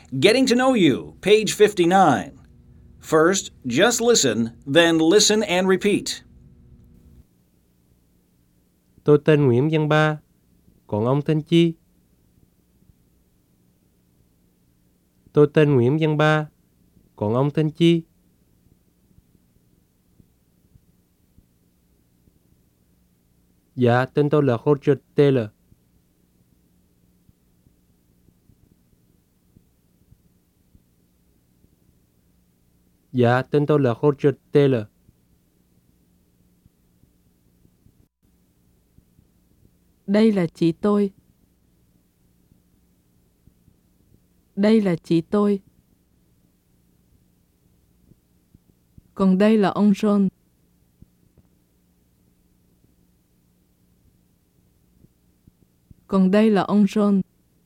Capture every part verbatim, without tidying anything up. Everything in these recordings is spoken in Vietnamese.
Getting to Know You, page fifty-nine. First, just listen, then listen and repeat. Tôi tên Nguyễn Văn Ba, còn ông tên chi? Tôi tên Nguyễn Văn Ba, còn ông tên chi? Dạ, tên tôi là Roger Taylor. Dạ, tên tôi là Roger Taylor. Đây là chị tôi. Đây là chị tôi. Còn đây là ông John. Còn đây là ông John.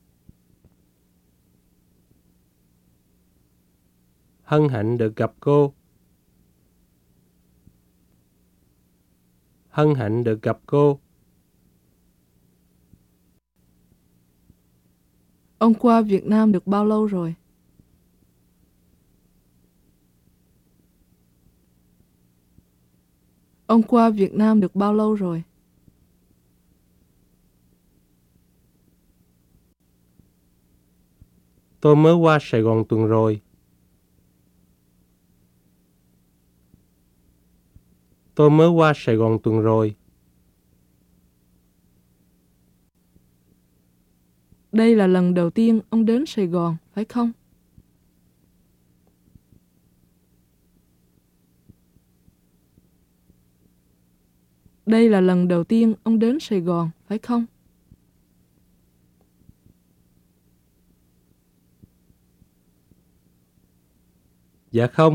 Hân hạnh được gặp cô. Hân hạnh được gặp cô. Ông qua Việt Nam được bao lâu rồi? Ông qua Việt Nam được bao lâu rồi? Tôi mới qua Sài Gòn tuần rồi. Tôi mới qua Sài Gòn tuần rồi. Đây là lần đầu tiên ông đến Sài Gòn, phải không? Đây là lần đầu tiên ông đến Sài Gòn, phải không? Dạ không.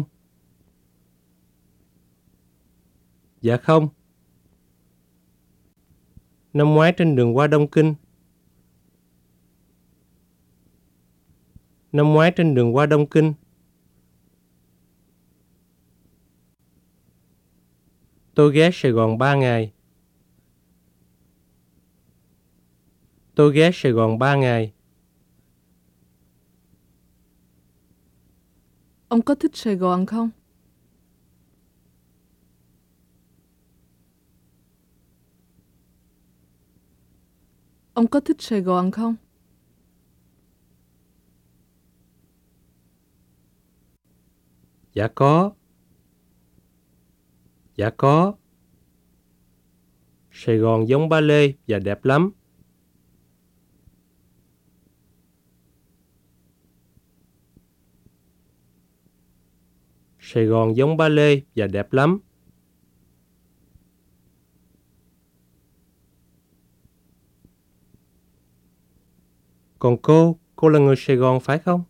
Dạ không. Năm ngoái trên đường qua Đông Kinh. Năm ngoái trên đường qua Đông Kinh. Tôi ghé Sài Gòn ba ngày. Tôi ghé Sài Gòn ba ngày. Ông có thích Sài Gòn không? Ông có thích Sài Gòn không? Dạ có. Dạ có. Sài Gòn giống Ba Lê và đẹp lắm. Sài Gòn giống Ba Lê và đẹp lắm. Còn cô, cô là người Sài Gòn phải không?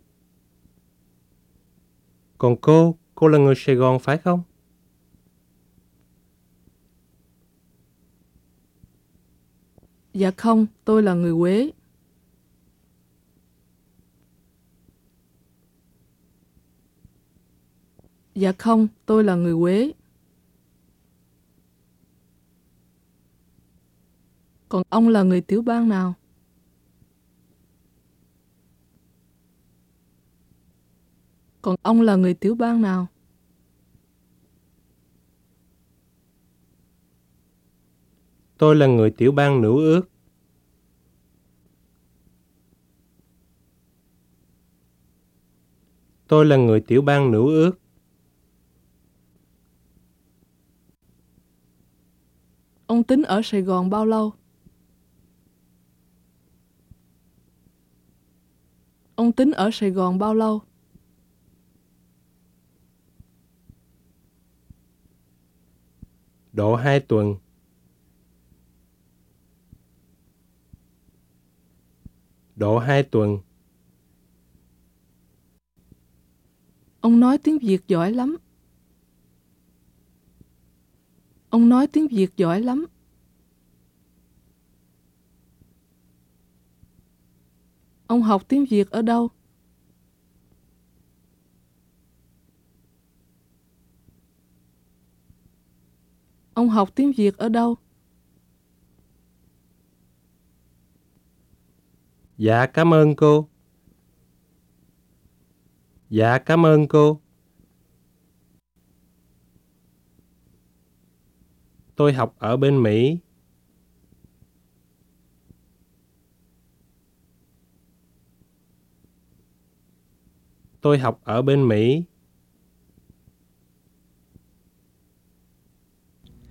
Còn cô, cô là người Sài Gòn phải không? Dạ không, tôi là người Huế. Dạ không, tôi là người Huế. Còn ông là người tiểu bang nào? Còn ông là người tiểu bang nào? Tôi là người tiểu bang Nữ Ước. Tôi là người tiểu bang Nữ Ước. Ông tính ở Sài Gòn bao lâu? Ông tính ở Sài Gòn bao lâu? Độ hai tuần. Độ hai tuần. Ông nói tiếng Việt giỏi lắm. Ông nói tiếng Việt giỏi lắm. Ông học tiếng Việt ở đâu? Ông học tiếng Việt ở đâu? Dạ, cảm ơn cô. Dạ, cảm ơn cô. Tôi học ở bên Mỹ. Tôi học ở bên Mỹ.